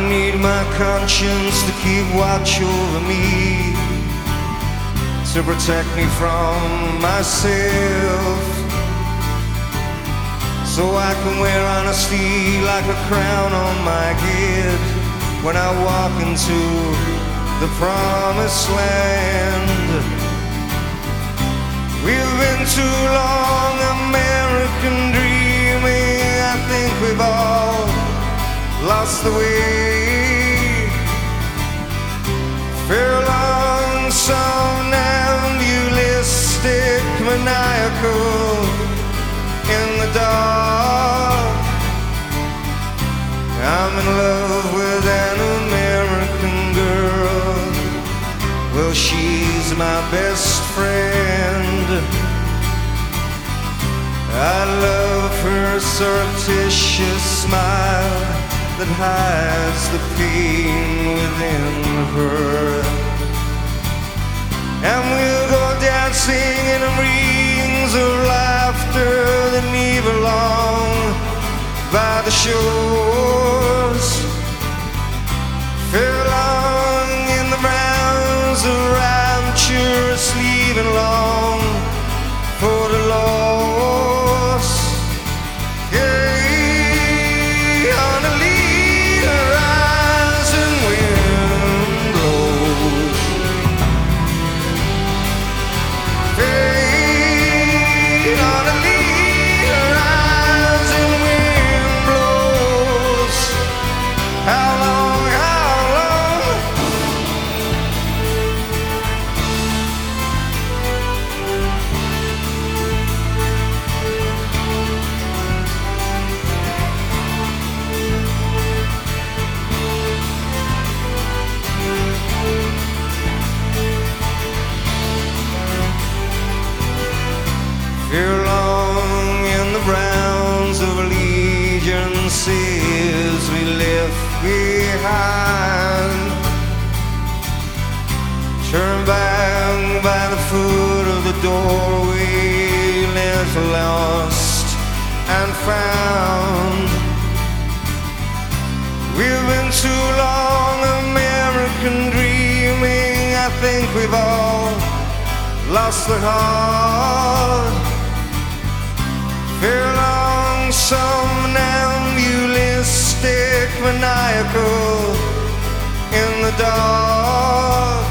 need my conscience to keep watch over me, to protect me from myself, so I can wear honesty like a crown on my head when I walk into the promised land. We've been too long American dreaming. I think we've all lost the way. Furlong, somnambulistic, maniacal in the dark. I'm in love with an American girl. Well, she's my best friend. I love her surreptitious smile that hides the pain within her. And we'll go dancing in rings of laughter that leave along by the shores. Furlong in the rounds of rapturous leaving long for the lost. Yeah, on the lead horizon wind blows. Fade on the lead horizon wind blows. How long, how long? Furlong in the rounds of allegiances we left behind. Turn back by the foot of the doorway, left lost and found. We've been too long American dreaming. I think we've all lost the heart. Furlong, somnambulistic, maniacal in the dark.